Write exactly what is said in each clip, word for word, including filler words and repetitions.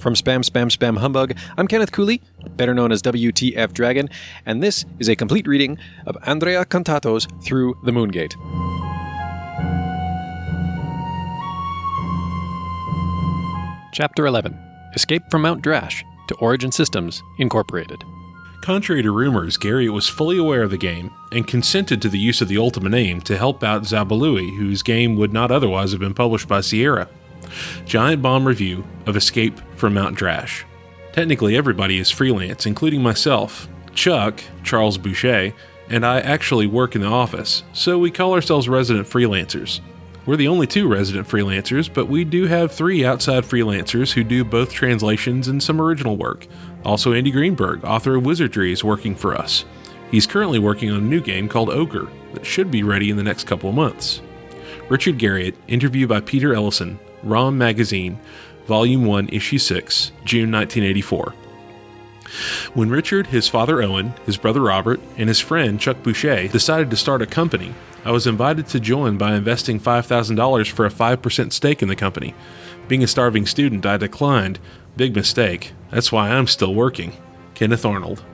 From Spam Spam Spam Humbug, I'm Kenneth Cooley, better known as W T F Dragon, and this is a complete reading of Andrea Cantato's Through the Moongate. Chapter eleven. Escape from Mount Drash to Origin Systems, Incorporated. Contrary to rumors, Garriott was fully aware of the game and consented to the use of the Ultima name to help out Zabalui, whose game would not otherwise have been published by Sierra. Giant Bomb review of Escape from Mount Drash. Technically, everybody is freelance, including myself. Chuck, Charles Boucher, and I actually work in the office, so we call ourselves resident freelancers. We're the only two resident freelancers, but we do have three outside freelancers who do both translations and some original work. Also, Andy Greenberg, author of Wizardry, is working for us. He's currently working on a new game called Ogre that should be ready in the next couple of months. Richard Garriott, interview by Peter Ellison, ROM Magazine, Volume one, Issue six, June nineteen eighty-four. When Richard, his father Owen, his brother Robert, and his friend Chuck Boucher decided to start a company, I was invited to join by investing five thousand dollars for a five percent stake in the company. Being a starving student, I declined. Big mistake. That's why I'm still working. Kenneth Arnold.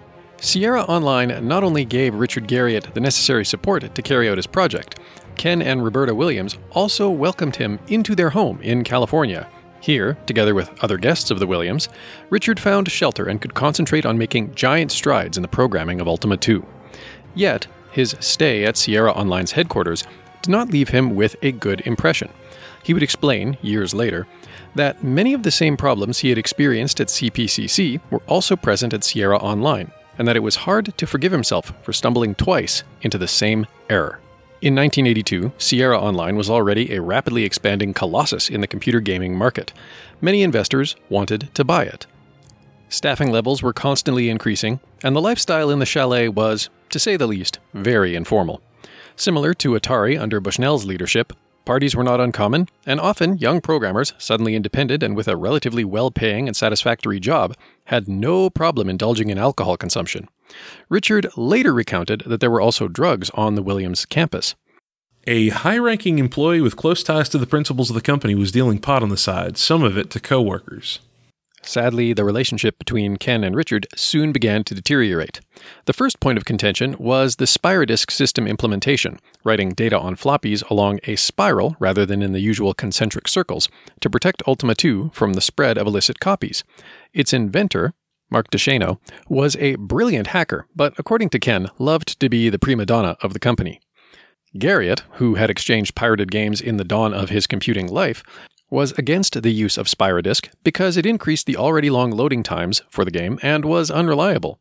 Sierra Online not only gave Richard Garriott the necessary support to carry out his project, Ken and Roberta Williams also welcomed him into their home in California. Here, together with other guests of the Williams, Richard found shelter and could concentrate on making giant strides in the programming of Ultima two. Yet, his stay at Sierra Online's headquarters did not leave him with a good impression. He would explain, years later, that many of the same problems he had experienced at C P C C were also present at Sierra Online, and that it was hard to forgive himself for stumbling twice into the same error. In nineteen eighty-two, Sierra Online was already a rapidly expanding colossus in the computer gaming market. Many investors wanted to buy it. Staffing levels were constantly increasing, and the lifestyle in the chalet was, to say the least, very informal. Similar to Atari under Bushnell's leadership, parties were not uncommon, and often young programmers, suddenly independent and with a relatively well-paying and satisfactory job, had no problem indulging in alcohol consumption. Richard later recounted that there were also drugs on the Williams campus. A high-ranking employee with close ties to the principals of the company was dealing pot on the side, some of it to co-workers. Sadly, the relationship between Ken and Richard soon began to deteriorate. The first point of contention was the Spirodisk system implementation, writing data on floppies along a spiral rather than in the usual concentric circles, to protect Ultima two from the spread of illicit copies. Its inventor, Mark DeShano, was a brilliant hacker, but according to Ken, loved to be the prima donna of the company. Garriott, who had exchanged pirated games in the dawn of his computing life, was against the use of Spirodisk because it increased the already long loading times for the game and was unreliable.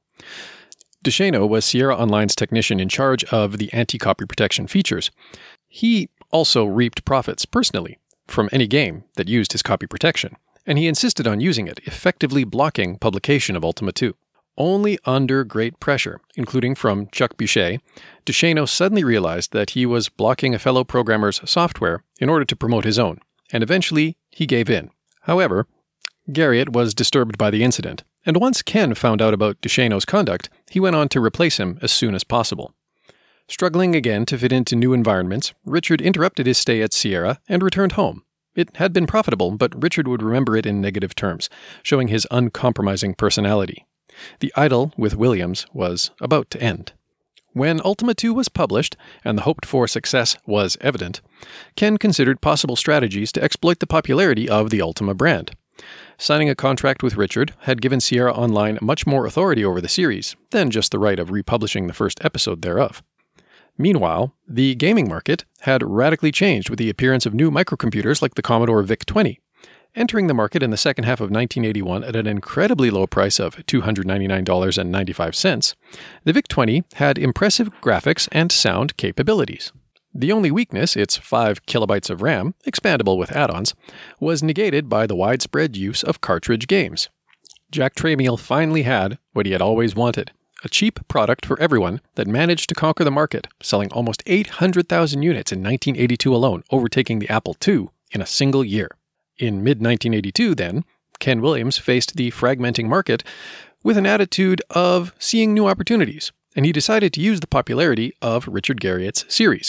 DeShano was Sierra Online's technician in charge of the anti-copy protection features. He also reaped profits personally from any game that used his copy protection, and he insisted on using it, effectively blocking publication of Ultima two. Only under great pressure, including from Chuck Boucher, DeShano suddenly realized that he was blocking a fellow programmer's software in order to promote his own, and eventually he gave in. However, Garriott was disturbed by the incident, and once Ken found out about DeShano's conduct, he went on to replace him as soon as possible. Struggling again to fit into new environments, Richard interrupted his stay at Sierra and returned home. It had been profitable, but Richard would remember it in negative terms, showing his uncompromising personality. The idyll with Williams was about to end. When Ultima two was published, and the hoped-for success was evident, Ken considered possible strategies to exploit the popularity of the Ultima brand. Signing a contract with Richard had given Sierra Online much more authority over the series than just the right of republishing the first episode thereof. Meanwhile, the gaming market had radically changed with the appearance of new microcomputers like the Commodore VIC twenty. Entering the market in the second half of nineteen eighty-one at an incredibly low price of two hundred ninety-nine dollars and ninety-five cents, the VIC twenty had impressive graphics and sound capabilities. The only weakness, its five kilobytes of RAM, expandable with add-ons, was negated by the widespread use of cartridge games. Jack Tramiel finally had what he had always wanted, a cheap product for everyone that managed to conquer the market, selling almost eight hundred thousand units in nineteen eighty-two alone, overtaking the Apple two in a single year. In mid nineteen eighty-two, then, Ken Williams faced the fragmenting market with an attitude of seeing new opportunities, and he decided to use the popularity of Richard Garriott's series.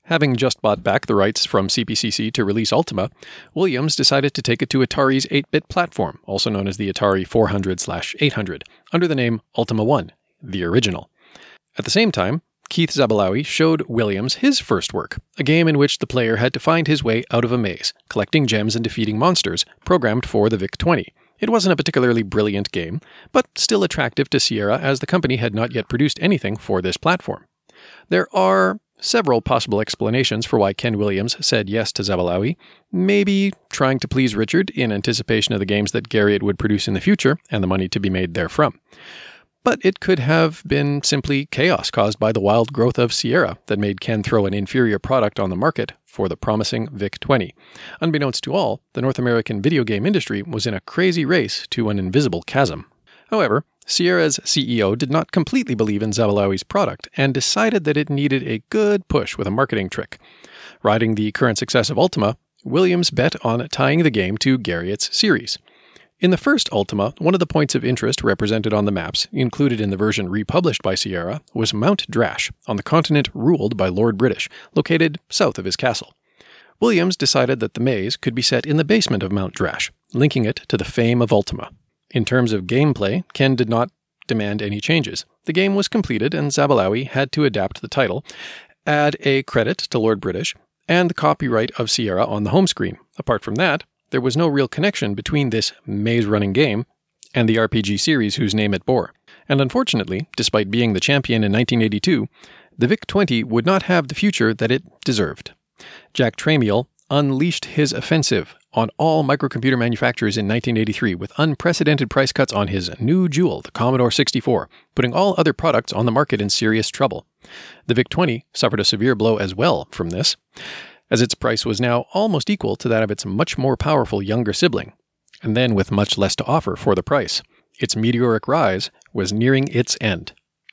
Having just bought back the rights from C P C C to release Ultima, Williams decided to take it to Atari's eight-bit platform, also known as the Atari four hundred slash eight hundred, under the name Ultima one, the original. At the same time, Keith Zabalawi showed Williams his first work, a game in which the player had to find his way out of a maze, collecting gems and defeating monsters, programmed for the V I C twenty. It wasn't a particularly brilliant game, but still attractive to Sierra as the company had not yet produced anything for this platform. There are several possible explanations for why Ken Williams said yes to Zabalawi, maybe trying to please Richard in anticipation of the games that Garriott would produce in the future and the money to be made therefrom. But it could have been simply chaos caused by the wild growth of Sierra that made Ken throw an inferior product on the market for the promising V I C twenty. Unbeknownst to all, the North American video game industry was in a crazy race to an invisible chasm. However, Sierra's C E O did not completely believe in Zabalawi's product and decided that it needed a good push with a marketing trick. Riding the current success of Ultima, Williams bet on tying the game to Garriott's series. In the first Ultima, one of the points of interest represented on the maps, included in the version republished by Sierra, was Mount Drash, on the continent ruled by Lord British, located south of his castle. Williams decided that the maze could be set in the basement of Mount Drash, linking it to the fame of Ultima. In terms of gameplay, Ken did not demand any changes. The game was completed, and Zabalawi had to adapt the title, add a credit to Lord British, and the copyright of Sierra on the home screen. Apart from that, there was no real connection between this maze-running game and the R P G series whose name it bore. And unfortunately, despite being the champion in nineteen eighty-two, the V I C twenty would not have the future that it deserved. Jack Tramiel unleashed his offensive on all microcomputer manufacturers in nineteen eighty-three with unprecedented price cuts on his new jewel, the Commodore sixty-four, putting all other products on the market in serious trouble. The V I C twenty suffered a severe blow as well from this, as its price was now almost equal to that of its much more powerful younger sibling, and then with much less to offer for the price. Its meteoric rise was nearing its end.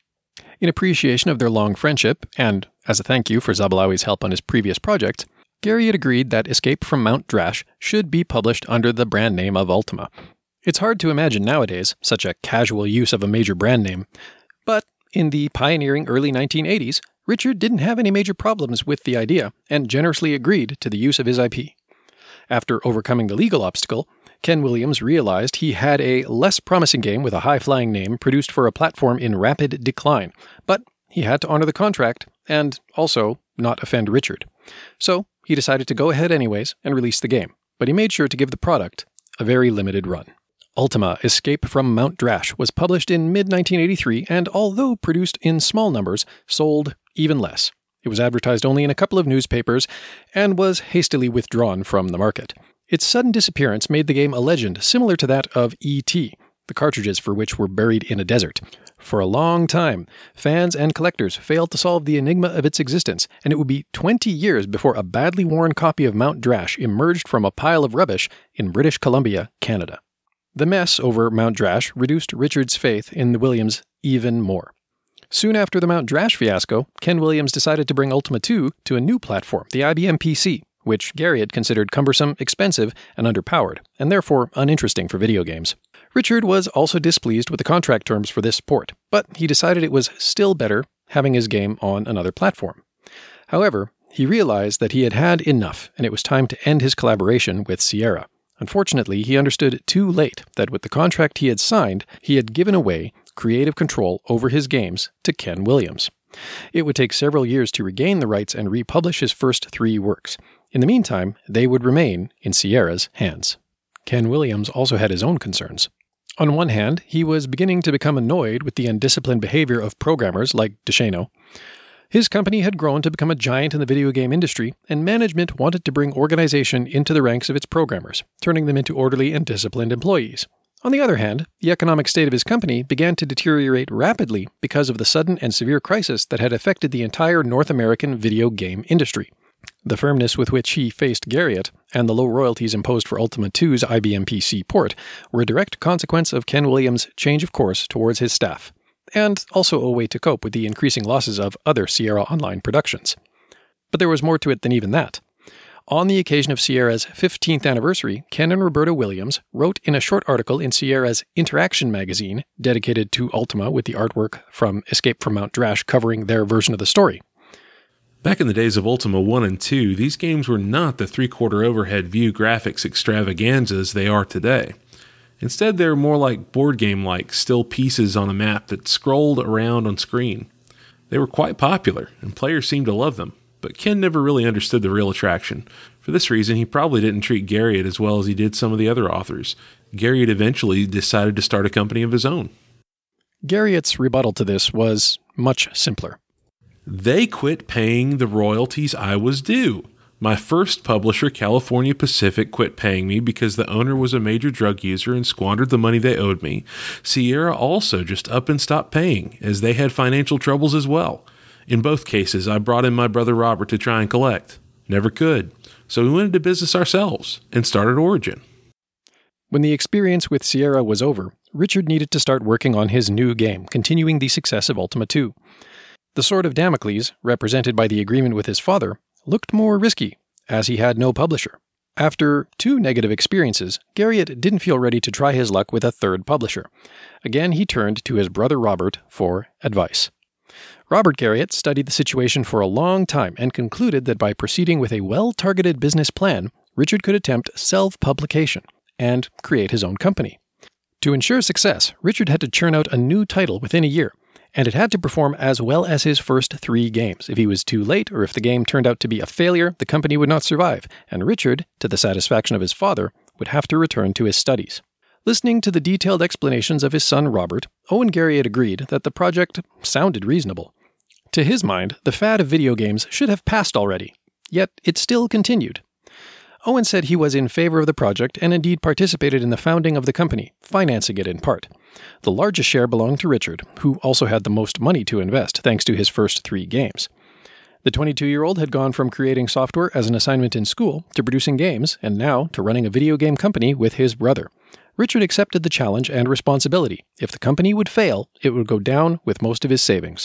In appreciation of their long friendship, and as a thank you for Zabalawi's help on his previous projects, Garriott agreed that Escape from Mount Drash should be published under the brand name of Ultima. It's hard to imagine nowadays such a casual use of a major brand name, but in the pioneering early nineteen eighties, Richard didn't have any major problems with the idea and generously agreed to the use of his I P. After overcoming the legal obstacle, Ken Williams realized he had a less promising game with a high-flying name produced for a platform in rapid decline, but he had to honor the contract and also not offend Richard. So he decided to go ahead anyways and release the game, but he made sure to give the product a very limited run. Ultima: Escape from Mount Drash was published in mid nineteen eighty-three and, although produced in small numbers, sold even less. It was advertised only in a couple of newspapers and was hastily withdrawn from the market. Its sudden disappearance made the game a legend similar to that of E T, the cartridges for which were buried in a desert. For a long time, fans and collectors failed to solve the enigma of its existence, and it would be twenty years before a badly worn copy of Mount Drash emerged from a pile of rubbish in British Columbia, Canada. The mess over Mount Drash reduced Richard's faith in the Williams even more. Soon after the Mount Drash fiasco, Ken Williams decided to bring Ultima two to a new platform, the I B M P C, which Garriott considered cumbersome, expensive, and underpowered, and therefore uninteresting for video games. Richard was also displeased with the contract terms for this port, but he decided it was still better having his game on another platform. However, he realized that he had had enough, and it was time to end his collaboration with Sierra. Unfortunately, he understood too late that with the contract he had signed, he had given away creative control over his games to Ken Williams. It would take several years to regain the rights and republish his first three works. In the meantime, they would remain in Sierra's hands. Ken Williams also had his own concerns. On one hand, he was beginning to become annoyed with the undisciplined behavior of programmers like DeShano. His company had grown to become a giant in the video game industry, and management wanted to bring organization into the ranks of its programmers, turning them into orderly and disciplined employees. On the other hand, the economic state of his company began to deteriorate rapidly because of the sudden and severe crisis that had affected the entire North American video game industry. The firmness with which he faced Garriott and the low royalties imposed for Ultima two's I B M P C port were a direct consequence of Ken Williams' change of course towards his staff, and also a way to cope with the increasing losses of other Sierra Online productions. But there was more to it than even that. On the occasion of Sierra's fifteenth anniversary, Ken and Roberta Williams wrote in a short article in Sierra's Interaction magazine, dedicated to Ultima with the artwork from Escape from Mount Drash covering their version of the story. Back in the days of Ultima one and two, these games were not the three-quarter overhead view graphics extravaganzas they are today. Instead, they were more like board game-like still pieces on a map that scrolled around on screen. They were quite popular, and players seemed to love them, but Ken never really understood the real attraction. For this reason, he probably didn't treat Garriott as well as he did some of the other authors. Garriott eventually decided to start a company of his own. Garriott's rebuttal to this was much simpler. They quit paying the royalties I was due. My first publisher, California Pacific, quit paying me because the owner was a major drug user and squandered the money they owed me. Sierra also just up and stopped paying, as they had financial troubles as well. In both cases, I brought in my brother Robert to try and collect. Never could. So we went into business ourselves and started Origin. When the experience with Sierra was over, Richard needed to start working on his new game, continuing the success of Ultima two. The Sword of Damocles, represented by the agreement with his father, looked more risky, as he had no publisher. After two negative experiences, Garriott didn't feel ready to try his luck with a third publisher. Again, he turned to his brother Robert for advice. Robert Garriott studied the situation for a long time and concluded that by proceeding with a well-targeted business plan, Richard could attempt self-publication and create his own company. To ensure success, Richard had to churn out a new title within a year, and it had to perform as well as his first three games. If he was too late, or if the game turned out to be a failure, the company would not survive, and Richard, to the satisfaction of his father, would have to return to his studies. Listening to the detailed explanations of his son Robert, Owen Garriott agreed that the project sounded reasonable. To his mind, the fad of video games should have passed already, yet it still continued. Owen said he was in favor of the project and indeed participated in the founding of the company, financing it in part. The largest share belonged to Richard, who also had the most money to invest thanks to his first three games. The twenty-two-year-old had gone from creating software as an assignment in school to producing games and now to running a video game company with his brother. Richard accepted the challenge and responsibility. If the company would fail, it would go down with most of his savings.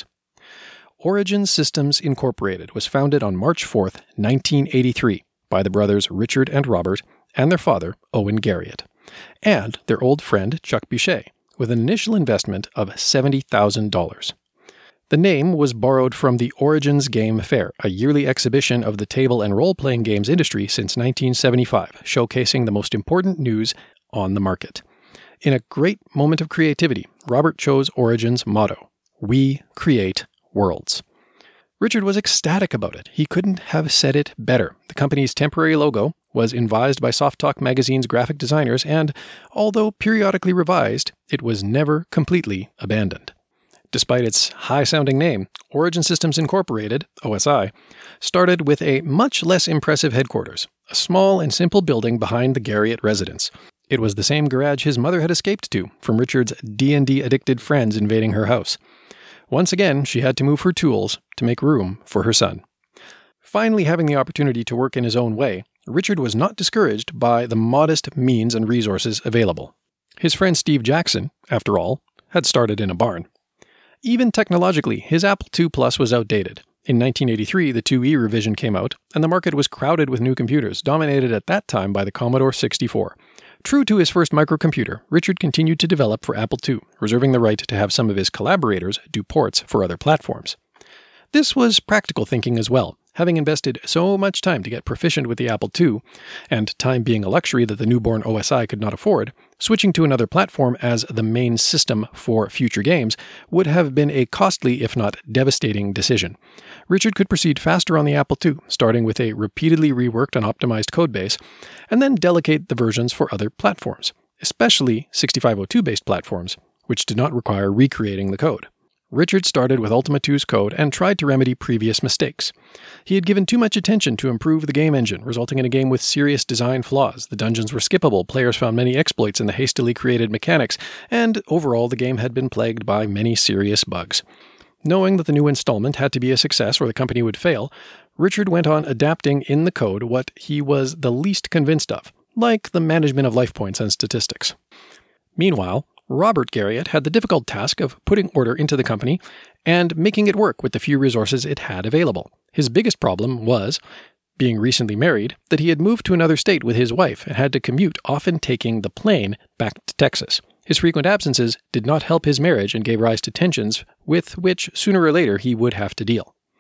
Origin Systems Incorporated was founded on March fourth, nineteen eighty-three, by the brothers Richard and Robert and their father, Owen Garriott, and their old friend Chuck Boucher, with an initial investment of seventy thousand dollars. The name was borrowed from the Origins Game Fair, a yearly exhibition of the table and role-playing games industry since nineteen seventy-five, showcasing the most important news on the market. In a great moment of creativity, Robert chose Origin's motto, "We create worlds." Richard was ecstatic about it. He couldn't have said it better. The company's temporary logo was advised by Soft Talk magazine's graphic designers, and although periodically revised, it was never completely abandoned. Despite its high-sounding name, Origin Systems Incorporated, O S I, started with a much less impressive headquarters, a small and simple building behind the Garriott residence. It was the same garage his mother had escaped to from Richard's D and D-addicted friends invading her house. Once again, she had to move her tools to make room for her son. Finally having the opportunity to work in his own way, Richard was not discouraged by the modest means and resources available. His friend Steve Jackson, after all, had started in a barn. Even technologically, his Apple two Plus was outdated. In nineteen eighty-three, the two E revision came out, and the market was crowded with new computers, dominated at that time by the Commodore sixty-four. True to his first microcomputer, Richard continued to develop for Apple two, reserving the right to have some of his collaborators do ports for other platforms. This was practical thinking as well. Having invested so much time to get proficient with the Apple two, and time being a luxury that the newborn O S I could not afford, switching to another platform as the main system for future games would have been a costly, if not devastating, decision. Richard could proceed faster on the Apple two, starting with a repeatedly reworked and optimized codebase, and then delegate the versions for other platforms, especially sixty-five oh two-based platforms, which did not require recreating the code. Richard started with Ultima two's code and tried to remedy previous mistakes. He had given too much attention to improve the game engine, resulting in a game with serious design flaws. The dungeons were skippable, players found many exploits in the hastily created mechanics, and overall the game had been plagued by many serious bugs. Knowing that the new installment had to be a success or the company would fail, Richard went on adapting in the code what he was the least convinced of, like the management of life points and statistics. Meanwhile, Robert Garriott had the difficult task of putting order into the company and making it work with the few resources it had available. His biggest problem was, being recently married, that he had moved to another state with his wife and had to commute, often taking the plane back to Texas. His frequent absences did not help his marriage and gave rise to tensions with which, sooner or later, he would have to deal.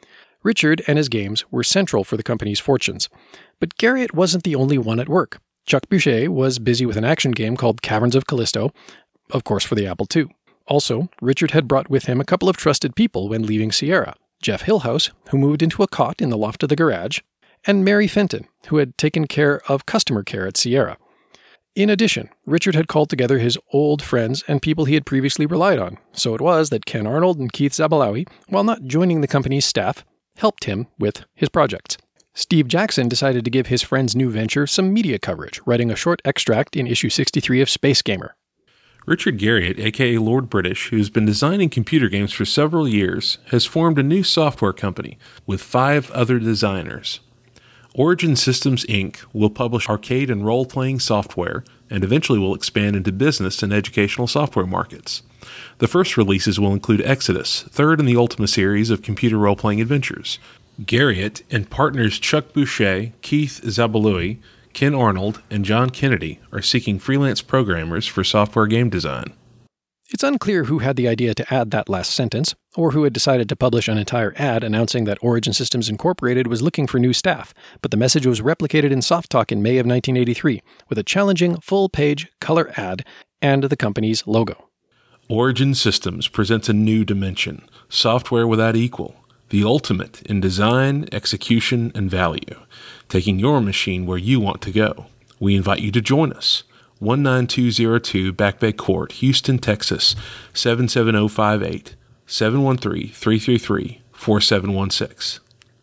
Richard and his games were central for the company's fortunes. But Garriott wasn't the only one at work. Chuck Boucher was busy with an action game called Caverns of Callisto, of course for the Apple two. Also, Richard had brought with him a couple of trusted people when leaving Sierra. Jeff Hillhouse, who moved into a cot in the loft of the garage, and Mary Fenton, who had taken care of customer care at Sierra. In addition, Richard had called together his old friends and people he had previously relied on, so it was that Ken Arnold and Keith Zabalawi, while not joining the company's staff, helped him with his projects. Steve Jackson decided to give his friend's new venture some media coverage, writing a short extract in issue sixty-three of Space Gamer. Richard Garriott, aka Lord British, who's been designing computer games for several years, has formed a new software company with five other designers. Origin Systems, Incorporated will publish arcade and role-playing software and eventually will expand into business and educational software markets. The first releases will include Exodus, third in the Ultima series of computer role-playing adventures. Garriott and partners Chuck Boucher, Keith Zabaloui, Ken Arnold, and John Kennedy are seeking freelance programmers for software game design. It's unclear who had the idea to add that last sentence, or who had decided to publish an entire ad announcing that Origin Systems Incorporated was looking for new staff, but the message was replicated in Soft Talk in May of nineteen eighty-three, with a challenging, full-page, color ad and the company's logo. Origin Systems presents a new dimension, software without equal, the ultimate in design, execution, and value, taking your machine where you want to go. We invite you to join us. one nine two zero two Back Bay Court, Houston, Texas, seven seven zero five eight, seven one three, three three three, four seven one six.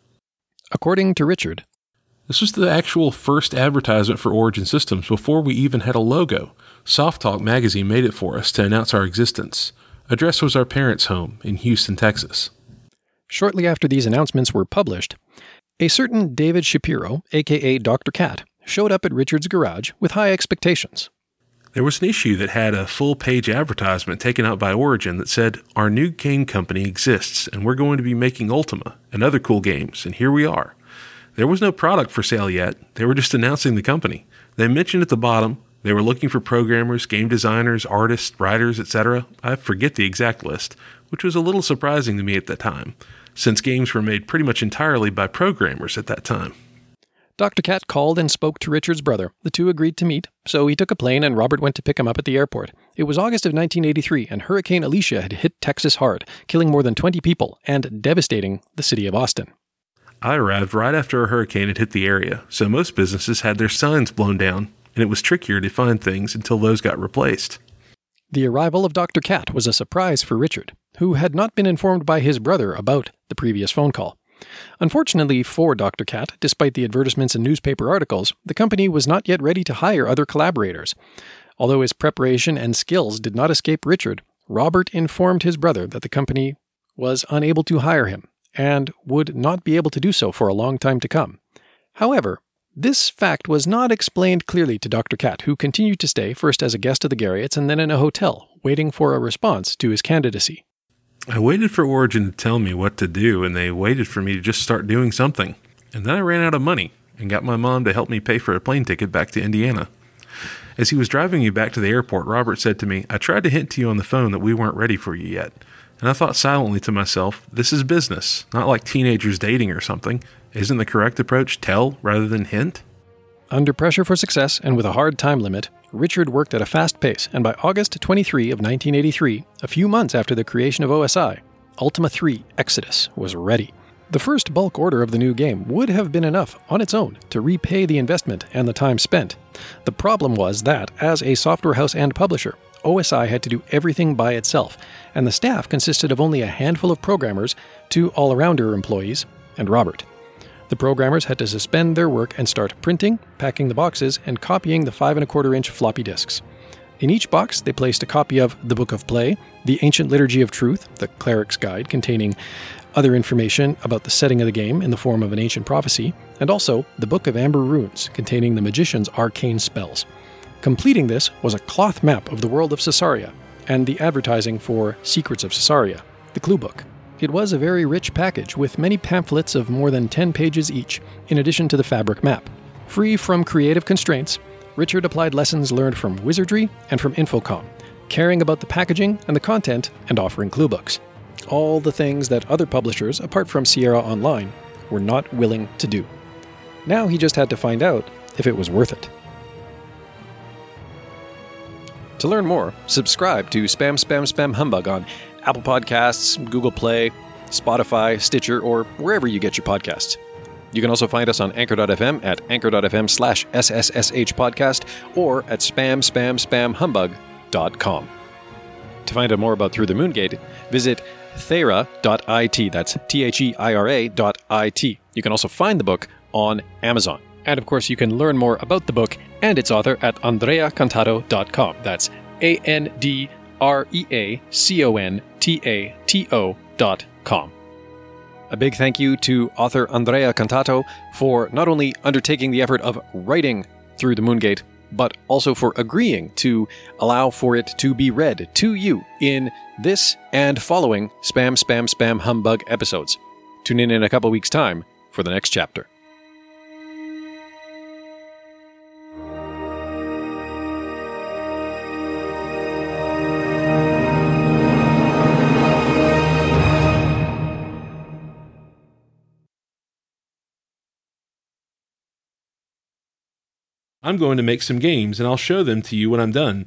According to Richard, this was the actual first advertisement for Origin Systems before we even had a logo. Soft Talk magazine made it for us to announce our existence. Address was our parents' home in Houston, Texas. Shortly after these announcements were published, a certain David Shapiro, aka Doctor Cat, showed up at Richard's garage with high expectations. There was an issue that had a full-page advertisement taken out by Origin that said, "Our new game company exists, and we're going to be making Ultima and other cool games, and here we are." There was no product for sale yet. They were just announcing the company. They mentioned at the bottom they were looking for programmers, game designers, artists, writers, et cetera. I forget the exact list, which was a little surprising to me at that time, since games were made pretty much entirely by programmers at that time. Doctor Cat called and spoke to Richard's brother. The two agreed to meet, so he took a plane and Robert went to pick him up at the airport. It was August of nineteen eighty-three, and Hurricane Alicia had hit Texas hard, killing more than twenty people and devastating the city of Austin. I arrived right after a hurricane had hit the area, so most businesses had their signs blown down, and it was trickier to find things until those got replaced. The arrival of Doctor Cat was a surprise for Richard, who had not been informed by his brother about the previous phone call. Unfortunately for Doctor Cat, despite the advertisements and newspaper articles, the company was not yet ready to hire other collaborators. Although his preparation and skills did not escape Richard, Robert informed his brother that the company was unable to hire him and would not be able to do so for a long time to come. However, this fact was not explained clearly to Doctor Cat, who continued to stay first as a guest of the Garriotts and then in a hotel, waiting for a response to his candidacy. I waited for Origin to tell me what to do, and they waited for me to just start doing something. And then I ran out of money and got my mom to help me pay for a plane ticket back to Indiana. As he was driving me back to the airport, Robert said to me, "I tried to hint to you on the phone that we weren't ready for you yet." And I thought silently to myself, this is business, not like teenagers dating or something. Isn't the correct approach tell rather than hint? Under pressure for success and with a hard time limit, Richard worked at a fast pace, and by August twenty-third of nineteen eighty-three, a few months after the creation of O S I, Ultima three Exodus was ready. The first bulk order of the new game would have been enough on its own to repay the investment and the time spent. The problem was that, as a software house and publisher, O S I had to do everything by itself, and the staff consisted of only a handful of programmers, two all-arounder employees, and Robert. The programmers had to suspend their work and start printing, packing the boxes, and copying the five and a quarter inch floppy disks. In each box, they placed a copy of The Book of Play, The Ancient Liturgy of Truth, the Cleric's Guide containing other information about the setting of the game in the form of an ancient prophecy, and also The Book of Amber Runes, containing the magician's arcane spells. Completing this was a cloth map of the world of Caesarea, and the advertising for Secrets of Caesarea, the clue book. It was a very rich package, with many pamphlets of more than ten pages each, in addition to the fabric map. Free from creative constraints, Richard applied lessons learned from Wizardry and from Infocom, caring about the packaging and the content and offering clue books. All the things that other publishers, apart from Sierra Online, were not willing to do. Now he just had to find out if it was worth it. To learn more, subscribe to Spam Spam Spam Humbug on Apple Podcasts, Google Play, Spotify, Stitcher, or wherever you get your podcasts. You can also find us on anchor dot f m at anchor dot f m slash S S S H podcast or at spam spam spam humbug dot com. To find out more about Through the Moongate, visit thera dot I T. That's T H E I R A dot I T. You can also find the book on Amazon. And of course, you can learn more about the book and its author at andrea cantato dot com. That's A N D R E A C O N T A T O dot com. A big thank you to author Andrea Cantato for not only undertaking the effort of writing Through the Moongate, but also for agreeing to allow for it to be read to you in this and following Spam Spam Spam Humbug episodes. Tune in in a couple weeks' time for the next chapter. I'm going to make some games and I'll show them to you when I'm done.